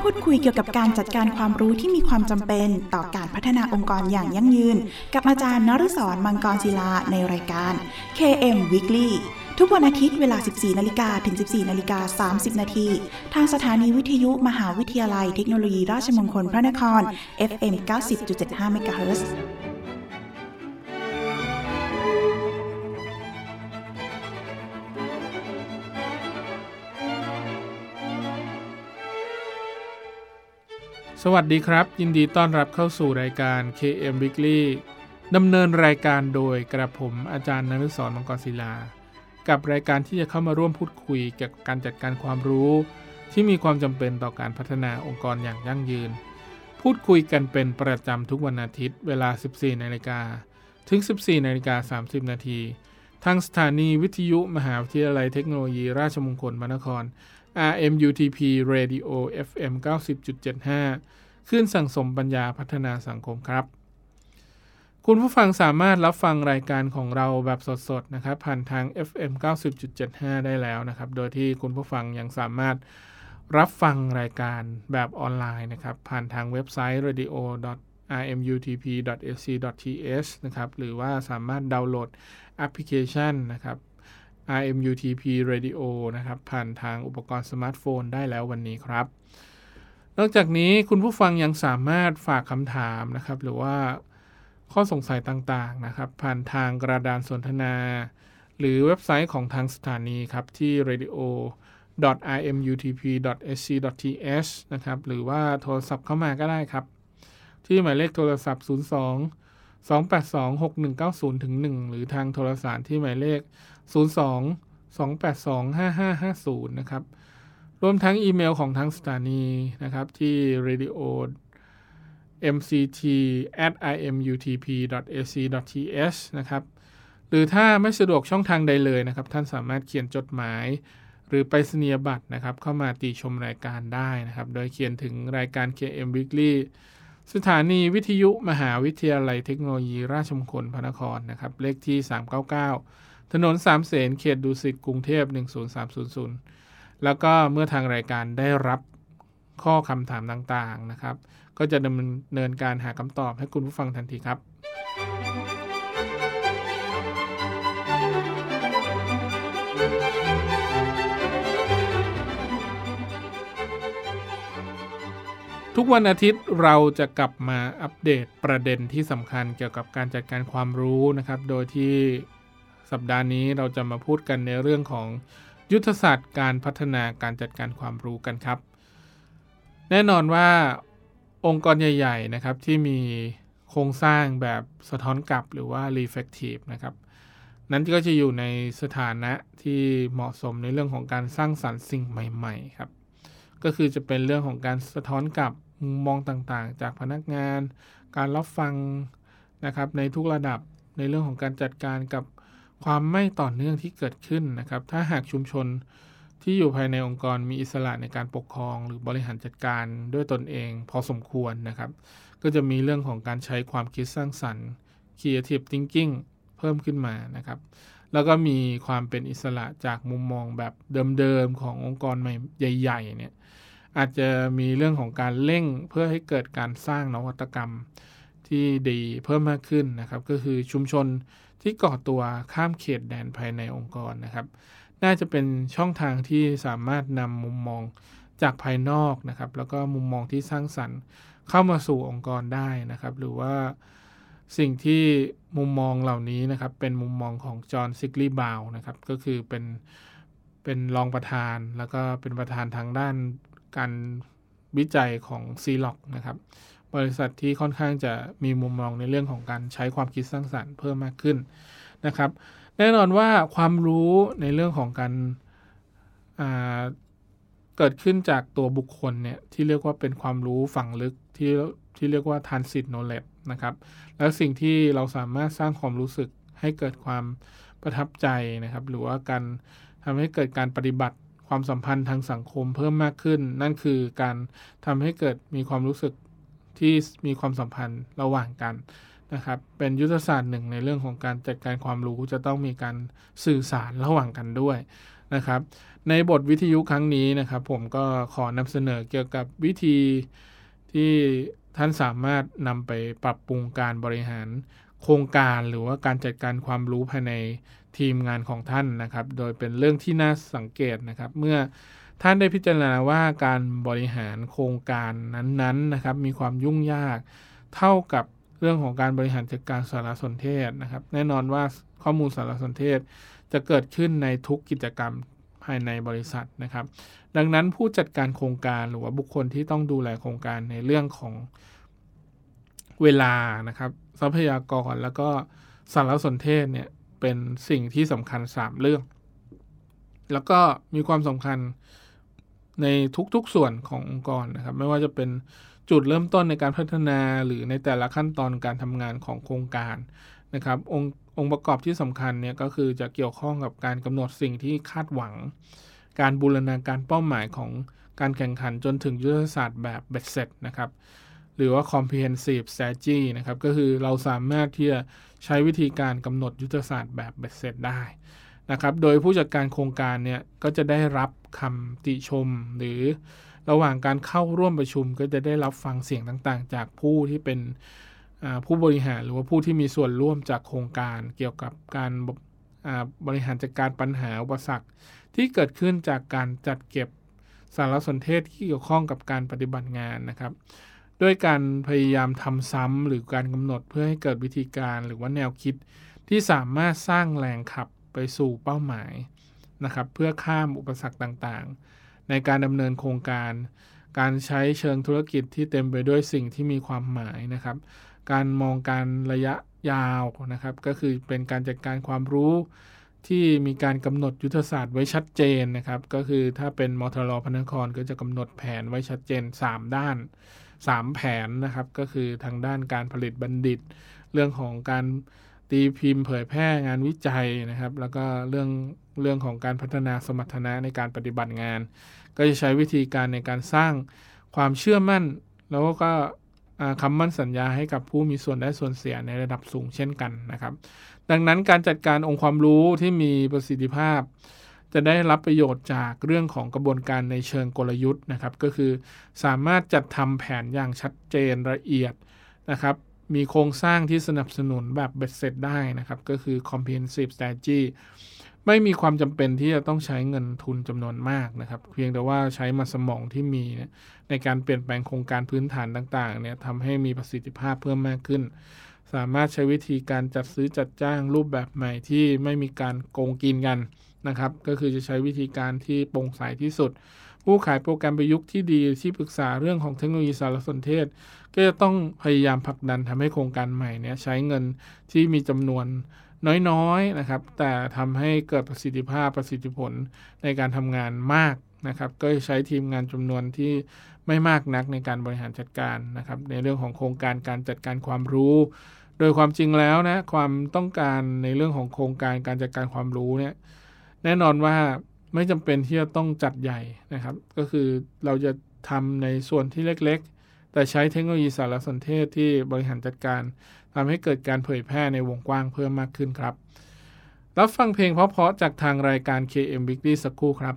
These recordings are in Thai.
พูดคุยเกี่ยวกับการจัดการความรู้ที่มีความจำเป็นต่อการพัฒนาองค์กรอย่างยั่งยืนกับอาจารย์นฤศร มังกรศิลาในรายการ KM Weekly ทุกวันอาทิตย์เวลา 14 นาฬิกาถึง 14 นาฬิกา 30 นาทีทางสถานีวิทยุมหาวิทยาลัยเทคโนโลยีราชมงคลพระนคร FM 90.75 เมกะเฮิรตซ์สวัสดีครับยินดีต้อนรับเข้าสู่รายการ KM Weekly ดำเนินรายการโดยกระผมอาจารย์นฤศร มังกรศิลากับรายการที่จะเข้ามาร่วมพูดคุยเกี่ยวกับการจัดการความรู้ที่มีความจำเป็นต่อการพัฒนาองค์กรอย่างยั่งยืนพูดคุยกันเป็นประจำทุกวันอาทิตย์เวลา 14 นาฬิกาถึง 14 นาฬิกา 30 นาทีทางสถานีวิทยุมหาวิทยาลัยเทคโนโลยีราชมงคลพระนครRMUTP Radio FM 90.75 คลื่นสั่งสมปัญญาพัฒนาสังคมครับคุณผู้ฟังสามารถรับฟังรายการของเราแบบสดๆนะครับผ่านทาง FM 90.75 ได้แล้วนะครับโดยที่คุณผู้ฟังยังสามารถรับฟังรายการแบบออนไลน์นะครับผ่านทางเว็บไซต์ radio.rmutp.ac.th นะครับหรือว่าสามารถดาวน์โหลดแอปพลิเคชันนะครับRMUTP Radio นะครับผ่านทางอุปกรณ์สมาร์ทโฟนได้แล้ววันนี้ครับนอกจากนี้คุณผู้ฟังยังสามารถฝากคำถามนะครับหรือว่าข้อสงสัยต่างๆนะครับผ่านทางกระดานสนทนาหรือเว็บไซต์ของทางสถานีครับที่ radio.rmutp.ac.th นะครับหรือว่าโทรศัพท์เข้ามาก็ได้ครับที่หมายเลขโทรศัพท์02 282 6190-1 หรือทางโทรสารที่หมายเลข02-282-5550 นะครับรวมทั้งอีเมลของทางสถานีนะครับที่ radio.mct@imutp.ac.th นะครับหรือถ้าไม่สะดวกช่องทางใดเลยนะครับท่านสามารถเขียนจดหมายหรือไปรษณียบัตรนะครับเข้ามาติชมรายการได้นะครับโดยเขียนถึงรายการ KM Weekly สถานีวิทยุมหาวิทยาลัยเทคโนโลยีราชมงคลพระนครนะครับเลขที่399ถนนสามเสนเขตดุสิตกรุงเทพ10300แล้วก็เมื่อทางรายการได้รับข้อคำถามต่างๆนะครับก็จะดำเนินการหาคำตอบให้คุณผู้ฟังทันทีครับทุกวันอาทิตย์เราจะกลับมาอัปเดตประเด็นที่สำคัญเกี่ยวกับการจัดการความรู้นะครับโดยที่สัปดาห์นี้เราจะมาพูดกันในเรื่องของยุทธศาสตร์การพัฒนาการจัดการความรู้กันครับแน่นอนว่าองค์กรใหญ่ๆนะครับที่มีโครงสร้างแบบสะท้อนกลับหรือว่า reflective นะครับนั้นก็จะอยู่ในสถานะที่เหมาะสมในเรื่องของการสร้างสรรค์สิ่งใหม่ๆครับก็คือจะเป็นเรื่องของการสะท้อนกลับมุมมองต่างๆจากพนักงานการรับฟังนะครับในทุกระดับในเรื่องของการจัดการกับความไม่ต่อเนื่องที่เกิดขึ้นนะครับถ้าหากชุมชนที่อยู่ภายในองค์กรมีอิสระในการปกครองหรือบริหารจัดการด้วยตนเองพอสมควรนะครับก็จะมีเรื่องของการใช้ความคิดสร้างสรรค์ creative thinking เพิ่มขึ้นมานะครับแล้วก็มีความเป็นอิสระจากมุมมองแบบเดิมๆขององค์กรใหม่ใหญ่ๆเนี่ยอาจจะมีเรื่องของการเร่งเพื่อให้เกิดการสร้างนวัตกรรมที่ดีเพิ่มมากขึ้นนะครับก็คือชุมชนที่ก่อตัวข้ามเขตแดนภายในองค์กรนะครับน่าจะเป็นช่องทางที่สามารถนำมุมมองจากภายนอกนะครับแล้วก็มุมมองที่สร้างสรรค์เข้ามาสู่องค์กรได้นะครับหรือว่าสิ่งที่มุมมองเหล่านี้นะครับเป็นมุมมองของจอห์นซิกลีย์บราวน์นะครับก็คือเป็นรองประธานแล้วก็เป็นประธานทางด้านการวิจัยของ CLOC นะครับบริษัทที่ค่อนข้างจะมีมุมมองในเรื่องของการใช้ความคิดสร้างสรรค์เพิ่มมากขึ้นนะครับแน่นอนว่าความรู้ในเรื่องของการเกิดขึ้นจากตัวบุคคลเนี่ยที่เรียกว่าเป็นความรู้ฝังลึกที่เรียกว่า Transit Knowledge นะครับแล้วสิ่งที่เราสามารถสร้างความรู้สึกให้เกิดความประทับใจนะครับหรือว่าการทำให้เกิดการปฏิบัติความสัมพันธ์ทางสังคมเพิ่มมากขึ้นนั่นคือการทำให้เกิดมีความรู้สึกที่มีความสัมพันธ์ระหว่างกันนะครับเป็นยุทธศาสตร์หนึ่งในเรื่องของการจัดการความรู้จะต้องมีการสื่อสารระหว่างกันด้วยนะครับในบทวิทยุครั้งนี้นะครับผมก็ขอนำเสนอเกี่ยวกับวิธีที่ท่านสามารถนำไปปรับปรุงการบริหารโครงการหรือว่าการจัดการความรู้ภายในทีมงานของท่านนะครับโดยเป็นเรื่องที่น่าสังเกตนะครับเมื่อท่านได้พิจารณาว่าการบริหารโครงการนั้นๆนะครับมีความยุ่งยากเท่ากับเรื่องของการบริหารจัดการสารสนเทศนะครับแน่นอนว่าข้อมูลสารสนเทศจะเกิดขึ้นในทุกกิจกรรมภายในบริษัทนะครับดังนั้นผู้จัดการโครงการหรือว่าบุคคลที่ต้องดูแลโครงการในเรื่องของเวลานะครับทรัพยากรแล้วก็สารสนเทศเนี่ยเป็นสิ่งที่สำคัญ3เรื่องแล้วก็มีความสำคัญในทุกๆส่วนขององค์กรนะครับไม่ว่าจะเป็นจุดเริ่มต้นในการพัฒนาหรือในแต่ละขั้นตอนการทำงานของโครงการนะครับองค์ประกอบที่สำคัญเนี่ยก็คือจะเกี่ยวข้องกับการกำหนดสิ่งที่คาดหวังการบูรณาการเป้าหมายของการแข่งขันจนถึงยุทธศาสตร์แบบเบ็ดเสร็จนะครับหรือว่า comprehensive strategy นะครับก็คือเราสามารถที่จะใช้วิธีการกำหนดยุทธศาสตร์แบบเบ็ดเสร็จได้นะครับโดยผู้จัดการโครงการเนี่ยก็จะได้รับคำติชมหรือระหว่างการเข้าร่วมประชุมก็จะได้รับฟังเสียงต่างๆจากผู้ที่เป็นผู้บริหารหรือว่าผู้ที่มีส่วนร่วมจากโครงการเกี่ยวกับการบริหารจัดการปัญหาอุปสรรคที่เกิดขึ้นจากการจัดเก็บสารสนเทศที่เกี่ยวข้องกับการปฏิบัติงานนะครับด้วยการพยายามทำซ้ำหรือการกำหนดเพื่อให้เกิดวิธีการหรือว่าแนวคิดที่สามารถสร้างแรงขับไปสู่เป้าหมายนะครับเพื่อข้ามอุปสรรคต่างๆในการดำเนินโครงการใช้เชิงธุรกิจที่เต็มไปด้วยสิ่งที่มีความหมายนะครับการมองการระยะยาวนะครับก็คือเป็นการจัดการความรู้ที่มีการกำหนดยุทธศาสตร์ไว้ชัดเจนนะครับก็คือถ้าเป็นมทร.พระนครก็จะกำหนดแผนไว้ชัดเจน3ด้าน3แผนนะครับก็คือทางด้านการผลิตบัณฑิตเรื่องของการตีพิมพ์เผยแพร่งานวิจัยนะครับแล้วก็เรื่องของการพัฒนาสมรรถนะในการปฏิบัติงานก็จะใช้วิธีการในการสร้างความเชื่อมั่นแล้วก็คำมั่นสัญญาให้กับผู้มีส่วนได้ส่วนเสียในระดับสูงเช่นกันนะครับดังนั้นการจัดการองค์ความรู้ที่มีประสิทธิภาพจะได้รับประโยชน์จากเรื่องของกระบวนการในเชิงกลยุทธ์นะครับก็คือสามารถจัดทำแผนอย่างชัดเจนละเอียดนะครับมีโครงสร้างที่สนับสนุนแบบเบ็ดเสร็จได้นะครับก็คือ comprehensive strategy ไม่มีความจำเป็นที่จะต้องใช้เงินทุนจำนวนมากนะครับเพียงแต่ว่าใช้มันสมองที่มีในการเปลี่ยนแปลงโครงการพื้นฐานต่างๆเนี่ยทำให้มีประสิทธิภาพเพิ่มมากขึ้นสามารถใช้วิธีการจัดซื้อจัดจ้างรูปแบบใหม่ที่ไม่มีการโกงกินกันนะครับก็คือจะใช้วิธีการที่โปร่งใสที่สุดผู้ขายโปรแกรมประยุกต์ที่ดีที่ปรึกษาเรื่องของเทคโนโลยีสารสนเทศก็จะต้องพยายามผลักดันทำให้โครงการใหม่เนี่ยใช้เงินที่มีจำนวนน้อยๆนะครับแต่ทำให้เกิดประสิทธิภาพประสิทธิผลในการทำงานมากนะครับก็ใช้ทีมงานจำนวนที่ไม่มากนักในการบริหารจัดการนะครับในเรื่องของโครงการการจัดการความรู้โดยความจริงแล้วนะความต้องการในเรื่องของโครงการการจัดการความรู้เนี่ยแน่นอนว่าไม่จำเป็นที่จะต้องจัดใหญ่นะครับก็คือเราจะทำในส่วนที่เล็กๆแต่ใช้เทคโนโลยีสารสนเทศที่บริหารจัดการทำให้เกิดการเผยแพร่ในวงกว้างเพิ่มมากขึ้นครับรับฟังเพลงเพราะๆจากทางรายการ KM Weekly สักครู่ครับ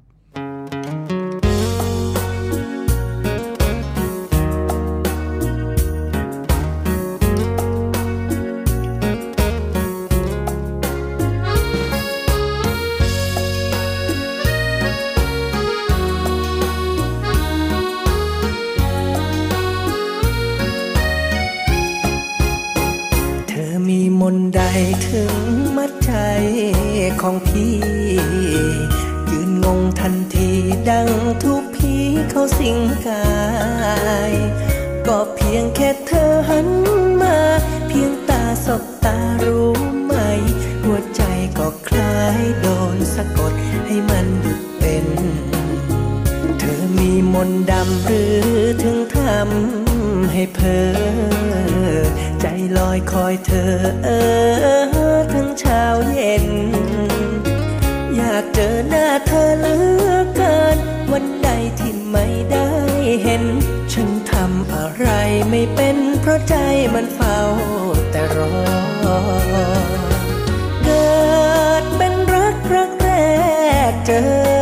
มนต์ใดถึงมัดใจของพี่ยืนงงทันทีดังทุกผีเข้าสิงกายก็เพียงแค่เธอหันมาเพียงตาสบตารู้ไหมหัวใจก็คล้ายโดนสะกดให้มันหยุดเป็นเธอมีมนต์ดำหรือถึงทำให้เพ้อใจลอยคอยเธอทั้งเช้าเย็นอยากเจอหน้าเธอเหลือเกินวันใดที่ไม่ได้เห็นฉันทำอะไรไม่เป็นเพราะใจมันเฝ้าแต่รอเกิดเป็นรักแรกเจอ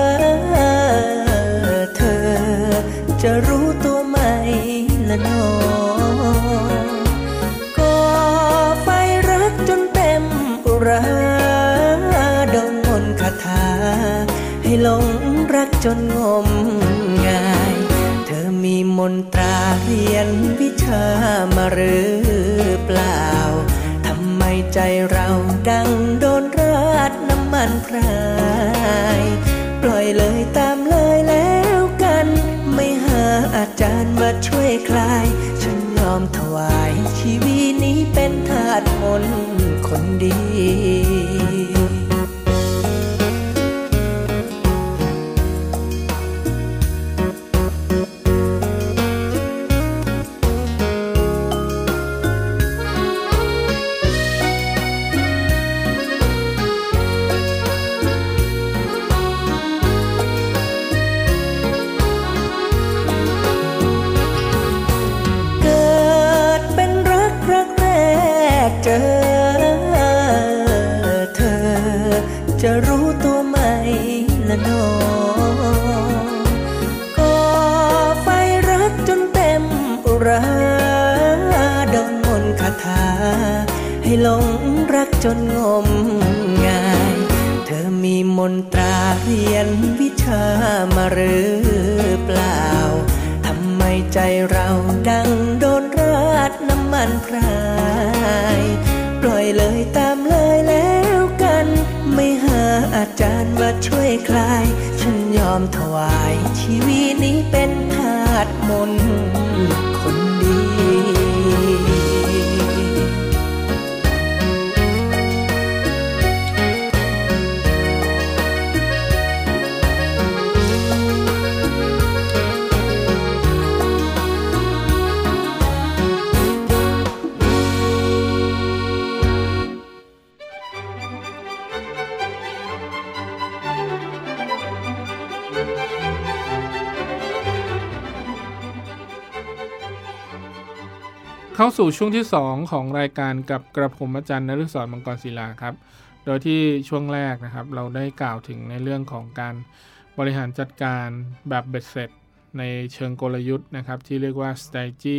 ราดงมนต์คาถาให้หลงรักจนงมงายเธอมีมนตราเรียนวิชามาหรือเปล่าทำไมใจเราดังโดนราดน้ำมันพรายปล่อยเลยตามเลยแล้วกันไม่หาอาจารย์มาช่วยคลายฉันยอมถวายชีวิตนี้เป็นทาสมนต์คนดีเจอเธอจะรู้ตัวไหมละน้องก่อไฟรักจนเต็มอุราดงมนต์คาถาให้หลงรักจนงมงายเธอมีมนตราเรียนวิชามาหรือเปล่าทำไมใจเราดังโดนราดน้ำมันพรายปล่อยเลยตามเลยแล้วกันไม่หาอาจารย์มาช่วยคลายฉันยอมถวายชีวิตนี้เป็นทาสมนต์คนดีเข้าสู่ช่วงที่2ของรายการกับกระผมอาจารย์นฤศรมังกรศิลาครับโดยที่ช่วงแรกนะครับเราได้กล่าวถึงในเรื่องของการบริหารจัดการแบบเบ็ดเสร็จในเชิงกลยุทธ์นะครับที่เรียกว่า strategy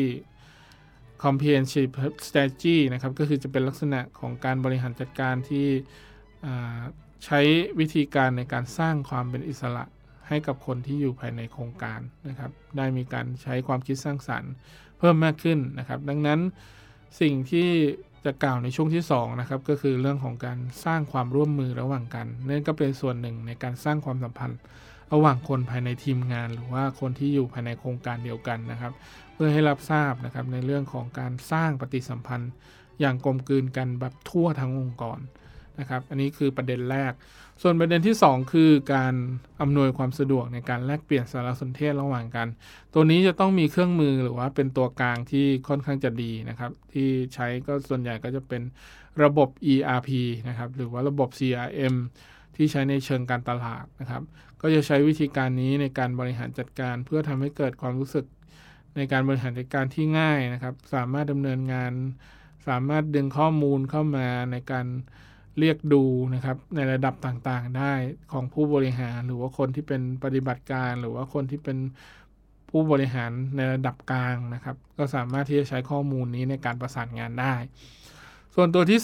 comprehensive strategy นะครับก็คือจะเป็นลักษณะของการบริหารจัดการที่ใช้วิธีการในการสร้างความเป็นอิสระให้กับคนที่อยู่ภายในโครงการนะครับได้มีการใช้ความคิดสร้างสรรค์เพิ่มมากขึ้นนะครับดังนั้นสิ่งที่จะกล่าวในช่วงที่2นะครับก็คือเรื่องของการสร้างความร่วมมือระหว่างกันนั่นก็เป็นส่วนหนึ่งในการสร้างความสัมพันธ์ระหว่างคนภายในทีมงานหรือว่าคนที่อยู่ภายในโครงการเดียวกันนะครับเพื่อให้รับทราบนะครับในเรื่องของการสร้างปฏิสัมพันธ์อย่างกลมกลืนกันแบบทั่วทั้งองค์กรนะครับอันนี้คือประเด็นแรกส่วนประเด็นที่2คือการอำนวยความสะดวกในการแลกเปลี่ยนสารสนเทศระหว่างกันตัวนี้จะต้องมีเครื่องมือหรือว่าเป็นตัวกลางที่ค่อนข้างจะดีนะครับที่ใช้ก็ส่วนใหญ่ก็จะเป็นระบบ ERP นะครับหรือว่าระบบ CRM ที่ใช้ในเชิงการตลาดนะครับก็จะใช้วิธีการนี้ในการบริหารจัดการเพื่อทำให้เกิดความรู้สึกในการบริหารจัดการที่ง่ายนะครับสามารถดำเนินงานสามารถดึงข้อมูลเข้ามาในการเรียกดูนะครับในระดับต่างๆได้ของผู้บริหารหรือว่าคนที่เป็นปฏิบัติการหรือว่าคนที่เป็นผู้บริหารในระดับกลางนะครับก็สามารถที่จะใช้ข้อมูลนี้ในการประสานงานได้ส่วนตัวที่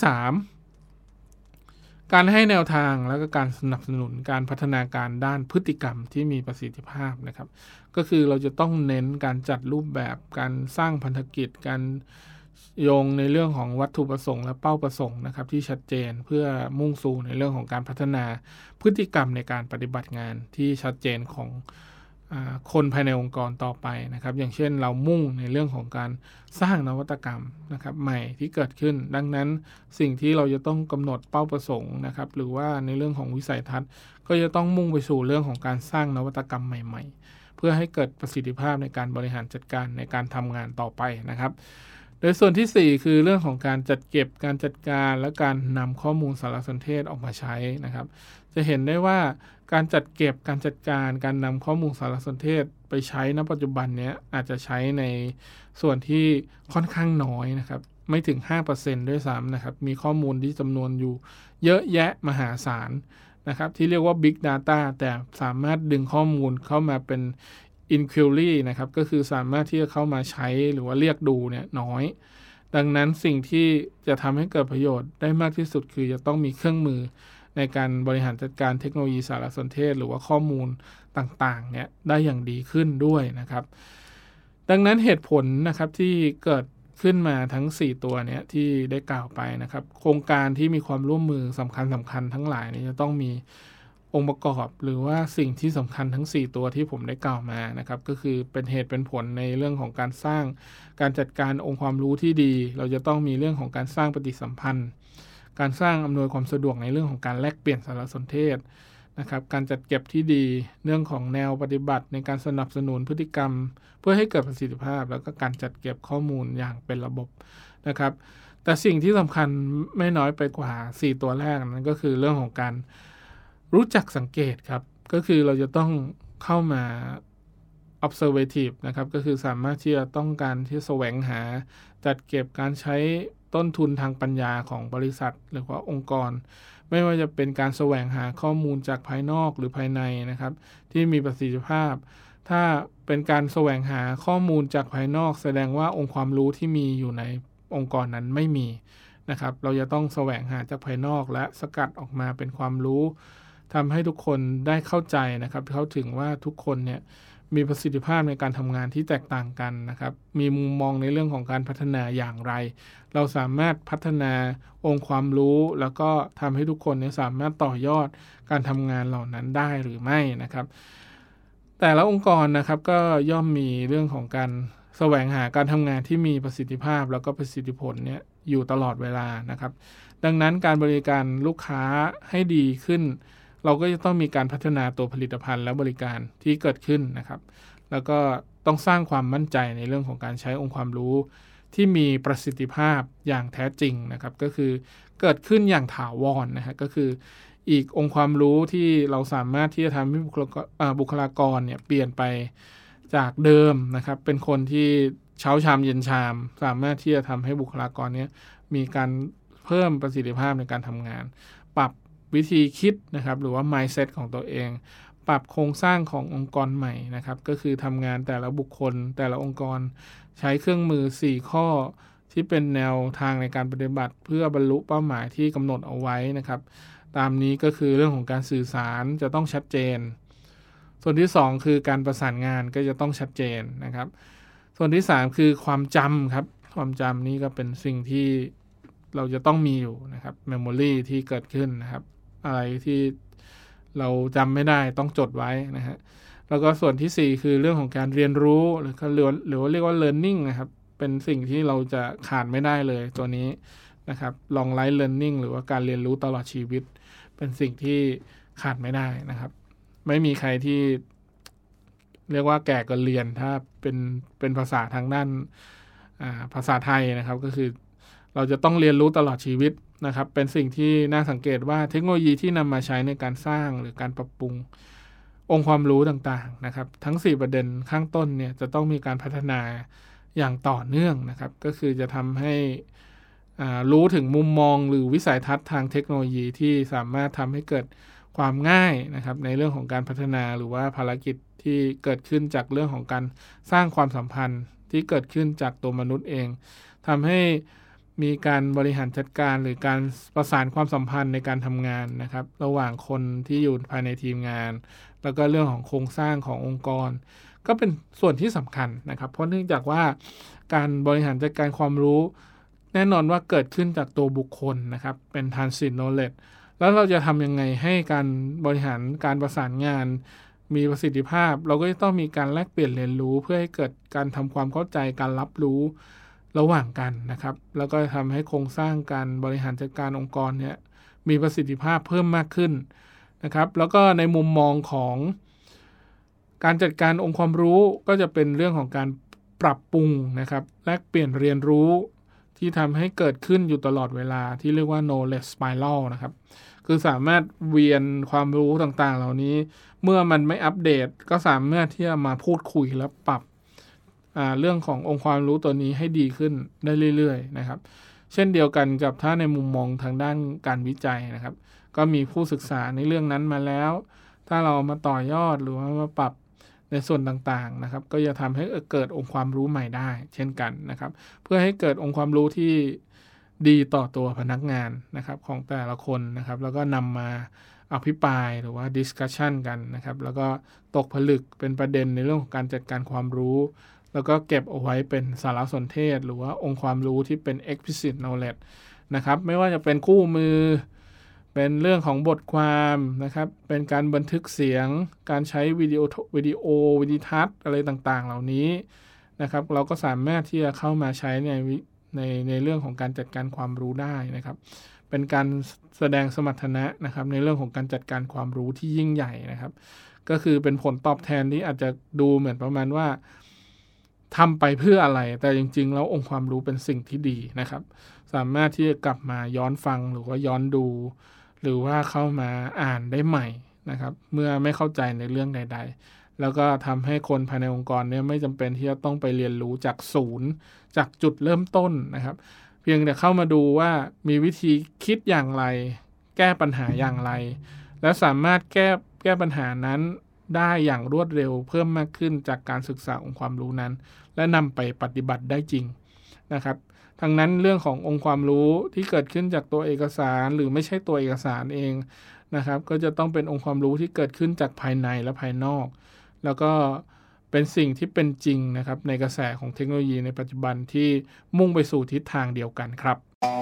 3การให้แนวทางและก็การสนับสนุนการพัฒนาการด้านพฤติกรรมที่มีประสิทธิภาพนะครับก็คือเราจะต้องเน้นการจัดรูปแบบการสร้างพันธกิจการโยงในเรื่องของวัตถุประสงค์และเป้าประสงค์นะครับที่ชัดเจนเพื่อมุ่งสู่ในเรื่องของการพัฒนาพฤติกรรมในการปฏิบัติงานที่ชัดเจนของคนภายในองค์กรต่อไปนะครับอย่างเช่นเรามุ่งในเรื่องของการสร้างนวัตกรรมนะครับใหม่ที่เกิดขึ้นดังนั้นสิ่งที่เราจะต้องกำหนดเป้าประสงค์นะครับหรือว่าในเรื่องของวิสัยทัศน์ก็จะต้องมุ่งไปสู่เรื่องของการสร้างนวัตกรรมใหม่ๆเพื่อให้เกิดประสิทธิภาพในการบริหารจัดการในการทำงานต่อไปนะครับโดยส่วนที่4คือเรื่องของการจัดเก็บการจัดการและการนำข้อมูลสารสนเทศออกมาใช้นะครับจะเห็นได้ว่าการจัดเก็บการจัดการการนำข้อมูลสารสนเทศไปใช้ณปัจจุบันนี้อาจจะใช้ในส่วนที่ค่อนข้างน้อยนะครับไม่ถึง 5% ด้วยซ้ำนะครับมีข้อมูลที่จำนวนอยู่เยอะแยะมหาศาลนะครับที่เรียกว่า Big Data แต่สามารถดึงข้อมูลเข้ามาเป็นinquiry นะครับก็คือสามารถที่จะเข้ามาใช้หรือว่าเรียกดูเนี่ยน้อยดังนั้นสิ่งที่จะทำให้เกิดประโยชน์ได้มากที่สุดคือจะต้องมีเครื่องมือในการบริหารจัดการเทคโนโลยีสารสนเทศหรือว่าข้อมูลต่างๆเนี่ยได้อย่างดีขึ้นด้วยนะครับดังนั้นเหตุผลนะครับที่เกิดขึ้นมาทั้ง4ตัวเนี่ยที่ได้กล่าวไปนะครับโครงการที่มีความร่วมมือสำคัญทั้งหลายเนี่ยจะต้องมีองค์ประกอบหรือว่าสิ่งที่สำคัญทั้ง4ตัวที่ผมได้กล่าวมานะครับก็คือเป็นเหตุเป็นผลในเรื่องของการสร้างการจัดการองค์ความรู้ที่ดีเราจะต้องมีเรื่องของการสร้างปฏิสัมพันธ์การสร้างอำนวยความสะดวกในเรื่องของการแลกเปลี่ยนสารสนเทศนะครับการจัดเก็บที่ดีเรื่องของแนวปฏิบัติในการสนับสนุนพฤติกรรมเพื่อให้เกิดประสิทธิภาพแล้วก็การจัดเก็บข้อมูลอย่างเป็นระบบนะครับแต่สิ่งที่สำคัญไม่น้อยไปกว่า4ตัวแรกนั้นก็คือเรื่องของการรู้จักสังเกตครับก็คือเราจะต้องเข้ามา observative นะครับก็คือสามารถที่จะต้องการที่แสวงหาจัดเก็บการใช้ต้นทุนทางปัญญาของบริษัทหรือว่าองค์กรไม่ว่าจะเป็นการแสวงหาข้อมูลจากภายนอกหรือภายในนะครับที่มีประสิทธิภาพถ้าเป็นการแสวงหาข้อมูลจากภายนอกแสดงว่าองค์ความรู้ที่มีอยู่ในองค์กรนั้นไม่มีนะครับเราจะต้องแสวงหาจากภายนอกและสกัดออกมาเป็นความรู้ทำให้ทุกคนได้เข้าใจนะครับเข้าถึงว่าทุกคนเนี่ยมีประสิทธิภาพในการทำงานที่แตกต่างกันนะครับมีมุมมองในเรื่องของการพัฒนาอย่างไรเราสามารถพัฒนาองค์ความรู้แล้วก็ทำให้ทุกคนเนี่ยสามารถต่อยอดการทำงานเหล่านั้นได้หรือไม่นะครับแต่ละองค์กรนะครับก็ย่อมมีเรื่องของการแสวงหาการทำงานที่มีประสิทธิภาพแล้วก็ประสิทธิผลเนี่ยอยู่ตลอดเวลานะครับดังนั้นการบริการลูกค้าให้ดีขึ้นเราก็จะต้องมีการพัฒนาตัวผลิตภัณฑ์และบริการที่เกิดขึ้นนะครับแล้วก็ต้องสร้างความมั่นใจในเรื่องของการใช้องค์ความรู้ที่มีประสิทธิภาพอย่างแท้จริงนะครับก็คือเกิดขึ้นอย่างถาวรนะฮะก็คืออีกองค์ความรู้ที่เราสามารถที่จะทำให้บุคลากรเนี่ยเปลี่ยนไปจากเดิมนะครับเป็นคนที่เช้าชามเย็นชามสามารถที่จะทำให้บุคลากรเนี่ยมีการเพิ่มประสิทธิภาพในการทำงานปรับวิธีคิดนะครับหรือว่า mindset ของตัวเองปรับโครงสร้างขององค์กรใหม่นะครับก็คือทำงานแต่ละบุคคลแต่ละองค์กรใช้เครื่องมือ4ข้อที่เป็นแนวทางในการปฏิบัติเพื่อบรรลุเป้าหมายที่กำหนดเอาไว้นะครับตามนี้ก็คือเรื่องของการสื่อสารจะต้องชัดเจนส่วนที่2คือการประสานงานก็จะต้องชัดเจนนะครับส่วนที่3คือความจำครับความจำนี่ก็เป็นสิ่งที่เราจะต้องมีอยู่นะครับ memory ที่เกิดขึ้นนะครับอะไรที่เราจำไม่ได้ต้องจดไว้นะฮะแล้วก็ส่วนที่4คือเรื่องของการเรียนรู้หรือว่าเรียกว่า learning นะครับเป็นสิ่งที่เราจะขาดไม่ได้เลยตัวนี้นะครับ long life learning หรือว่าการเรียนรู้ตลอดชีวิตเป็นสิ่งที่ขาดไม่ได้นะครับไม่มีใครที่เรียกว่าแก่เกินเรียนถ้าเป็นภาษาทางด้านภาษาไทยนะครับก็คือเราจะต้องเรียนรู้ตลอดชีวิตนะครับเป็นสิ่งที่น่าสังเกตว่าเทคโนโลยีที่นำมาใช้ในการสร้างหรือการปรับปรุงองค์ความรู้ต่างๆนะครับทั้ง4ประเด็นข้างต้นเนี่ยจะต้องมีการพัฒนาอย่างต่อเนื่องนะครับก็คือจะทำให้รู้ถึงมุมมองหรือวิสัยทัศน์ทางเทคโนโลยีที่สามารถทำให้เกิดความง่ายนะครับในเรื่องของการพัฒนาหรือว่าภารกิจที่เกิดขึ้นจากเรื่องของการสร้างความสัมพันธ์ที่เกิดขึ้นจากตัวมนุษย์เองทำให้มีการบริหารจัดการหรือการประสานความสัมพันธ์ในการทำงานนะครับระหว่างคนที่อยู่ภายในทีมงานแล้วก็เรื่องของโครงสร้างขององค์กรก็เป็นส่วนที่สำคัญนะครับเพราะเนื่องจากว่าการบริหารจัดการความรู้แน่นอนว่าเกิดขึ้นจากตัวบุคคลนะครับเป็น transit knowledge แล้วเราจะทำยังไงให้การบริหารการประสานงานมีประสิทธิภาพเราก็จะต้องมีการแลกเปลี่ยนเรียนรู้เพื่อให้เกิดการทำความเข้าใจการรับรู้ระหว่างกันนะครับแล้วก็ทำให้โครงสร้างการบริหารจัดการองค์กรเนี่ยมีประสิทธิภาพเพิ่มมากขึ้นนะครับแล้วก็ในมุมมองของการจัดการองค์ความรู้ก็จะเป็นเรื่องของการปรับปรุงนะครับแลกเปลี่ยนเรียนรู้ที่ทำให้เกิดขึ้นอยู่ตลอดเวลาที่เรียกว่า knowledge spiral นะครับคือสามารถเวียนความรู้ต่างๆเหล่านี้เมื่อมันไม่อัปเดตก็สามารถที่จะมาพูดคุยและปรับเรื่องขององค์ความรู้ตัวนี้ให้ดีขึ้นได้เรื่อยๆนะครับเช่นเดียวกันกับถ้าในมุมมองทางด้านการวิจัยนะครับก็มีผู้ศึกษาในเรื่องนั้นมาแล้วถ้าเรามาต่อยอดหรือว่ามาปรับในส่วนต่างๆนะครับก็จะทำให้เกิดองค์ความรู้ใหม่ได้เช่นกันนะครับเพื่อให้เกิดองค์ความรู้ที่ดีต่อตัวพนักงานนะครับของแต่ละคนนะครับแล้วก็นำมาอภิปรายหรือว่า discussion กันนะครับแล้วก็ตกผลึกเป็นประเด็นในเรื่องของการจัดการความรู้แล้วก็เก็บเอาไว้เป็นสารสนเทศหรือว่าองค์ความรู้ที่เป็น explicit knowledge นะครับไม่ว่าจะเป็นคู่มือเป็นเรื่องของบทความนะครับเป็นการบันทึกเสียงการใช้วิดีทัศน์อะไรต่างๆเหล่านี้นะครับเราก็สามารถที่จะเข้ามาใช้ในเรื่องของการจัดการความรู้ได้นะครับเป็นการแสดงสมรรถนะนะครับในเรื่องของการจัดการความรู้ที่ยิ่งใหญ่นะครับก็คือเป็นผลตอบแทนที่อาจจะดูเหมือนประมาณว่าทำไปเพื่ออะไรแต่จริงๆแล้วองค์ความรู้เป็นสิ่งที่ดีนะครับสามารถที่จะกลับมาย้อนฟังหรือว่าย้อนดูหรือว่าเข้ามาอ่านได้ใหม่นะครับเมื่อไม่เข้าใจในเรื่องใดๆแล้วก็ทำให้คนภายในองค์กรเนี่ยไม่จำเป็นที่จะต้องไปเรียนรู้จากศูนย์จากจุดเริ่มต้นนะครับเพียงแต่เข้ามาดูว่ามีวิธีคิดอย่างไรแก้ปัญหาอย่างไรแล้วสามารถแก้ปัญหานั้นได้อย่างรวดเร็วเพิ่มมากขึ้นจากการศึกษาองค์ความรู้นั้นและนำไปปฏิบัติได้จริงนะครับทั้งนั้นเรื่องขององค์ความรู้ที่เกิดขึ้นจากตัวเอกสารหรือไม่ใช่ตัวเอกสารเองนะครับก็จะต้องเป็นองค์ความรู้ที่เกิดขึ้นจากภายในและภายนอกแล้วก็เป็นสิ่งที่เป็นจริงนะครับในกระแสของเทคโนโลยีในปัจจุบันที่มุ่งไปสู่ทิศทางเดียวกันครับ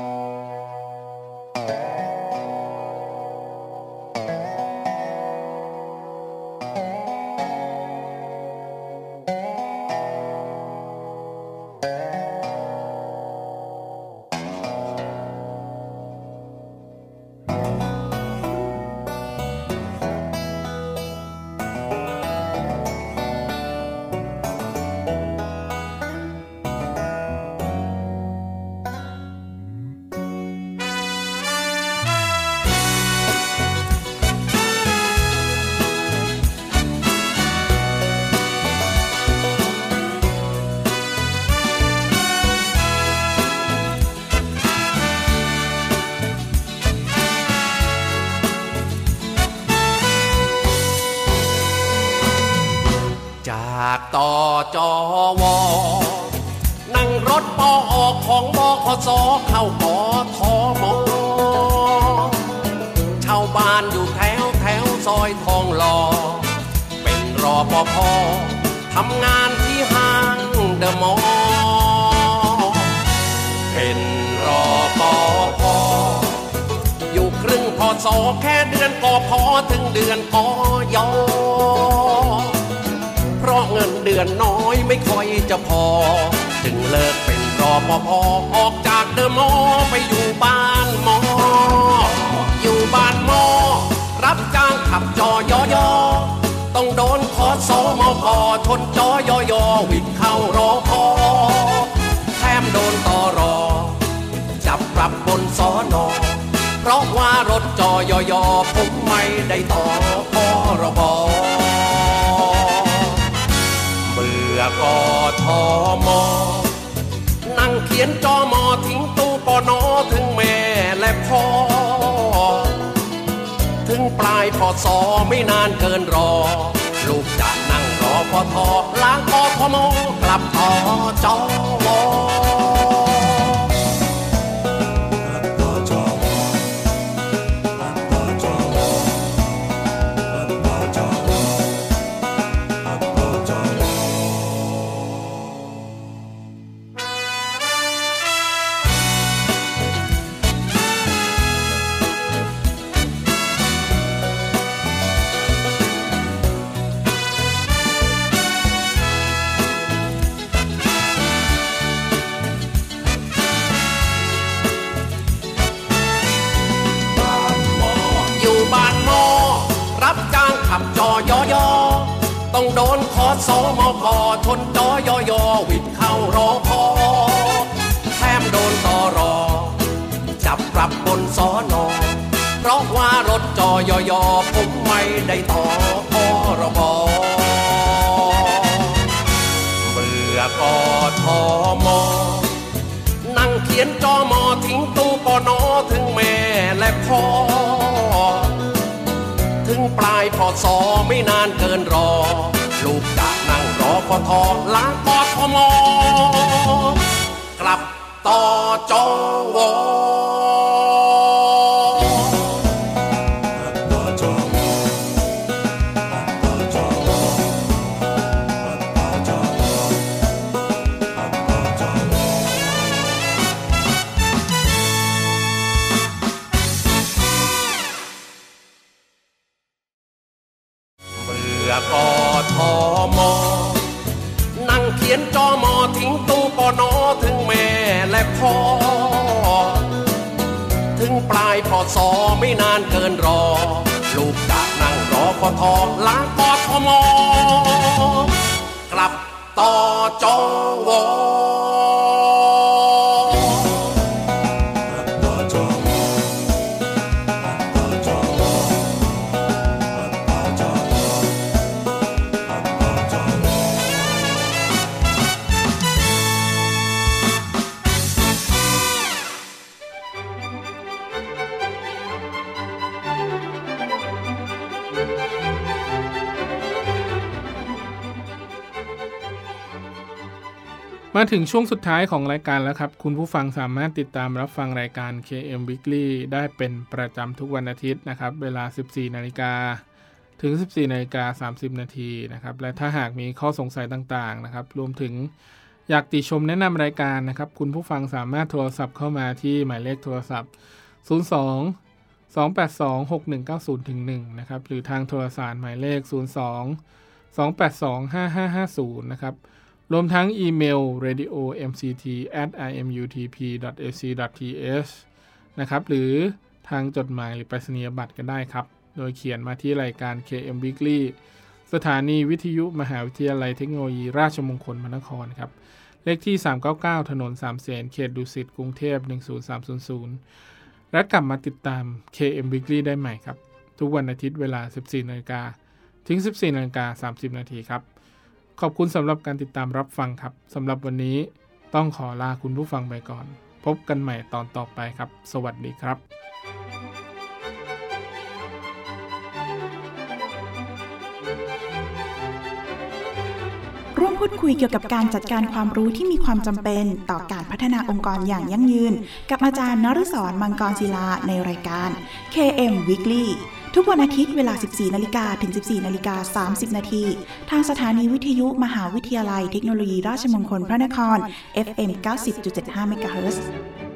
จากตจว.นั่งรถปอของบขส.เข้ากทม.ชาวบ้านอยู่แถวซอยทองหล่อเป็นรปภ.ทำงานที่ห้างเดอะมอลล์เป็นรปภ.อยู่ครึ่งพศแค่เดือนก็พอถึงเดือนกย.เพราะเงินเดือนน้อยไม่ค่อยจะพอจึงเลิกเป็นรปภ.ออกจากเดอะมอลล์ไปอยู่บ้านหมอรับจ้างขับจอยอต้องโดนขสมก.ชนจอยอวิ่งเข้ารอพอแถมโดนตร.จับปรับบนสน.เพราะว่ารถจอยอผมไม่ได้ต่อพรบ.เบื่อกทม.นั่งเขียนจม.ทิ้งตู้ปน.ถึงแม่และพ่อถึงปลายพศไม่นานเกินรอลูกจะนั่งรอพทล้างกทม.กลับตจว.ขับจอยอต้องโดนขสมก.ชนจอยอวิ่งเข้ารอพอแถมโดนตร.จับปรับบนสน.เพราะว่ารถจอยอผมไม่ได้ต่อพรบ.เบื่อกทม.นั่งเขียนจม.ทิ้งตู้ปน.ถึงแม่และพ่อถึงปลายพศไม่นานเกินรอลูกจะฟท.ล้างกทม.กลับต่อจว.กทม.นั่งเขียนจอมอทิ้งตู้ปนถึงแม่และพ่อถึงปลายพศไม่นานเกินรอลูกจะนั่งรอกทล้างกทม.กลับต่อจว. มาถึงช่วงสุดท้ายของรายการแล้วครับคุณผู้ฟังสามารถติดตามรับฟังรายการ KM Weekly ได้เป็นประจำทุกวันอาทิตย์นะครับเวลา 14:00 น. ถึง 14:30 น. นะครับและถ้าหากมีข้อสงสัยต่างๆนะครับรวมถึงอยากติชมแนะนำรายการนะครับคุณผู้ฟังสามารถโทรศัพท์เข้ามาที่หมายเลขโทรศัพท์ 02-282-6190-1 นะครับหรือทางโทรสารหมายเลข 02-282-5550 นะครับรวมทั้งอีเมล radio.mct@imutp.ac.th นะครับหรือทางจดหมายหรือไปรษณียบัตรก็ได้ครับโดยเขียนมาที่รายการ KM Weekly สถานีวิทยุมหาวิทยาลัยเทคโนโลยีราชมงคลพระนครครับเลขที่399ถนนสามเสนเขตดุสิตกรุงเทพ10300และกลับมาติดตาม KM Weekly ได้ใหม่ครับทุกวันอาทิตย์เวลา 14:00 น. ถึง 14:30 น. ครับขอบคุณสำหรับการติดตามรับฟังครับสำหรับวันนี้ต้องขอลาคุณผู้ฟังไปก่อนพบกันใหม่ตอนต่อไปครับสวัสดีครับร่วมพูดคุยเกี่ยวกับการจัดการความรู้ที่มีความจำเป็นต่อการพัฒนาองค์กรอย่างยั่งยืนกับอาจารย์นฤศร มังกรศิลาในรายการ KM Weekly ทุกวันอาทิตย์เวลา 14:00 น. ถึง 14:30 น. ทางสถานีวิทยุมหาวิทยาลัยเทคโนโลยีราชมงคลพระนคร FM 90.75 เมกะเฮิรตซ์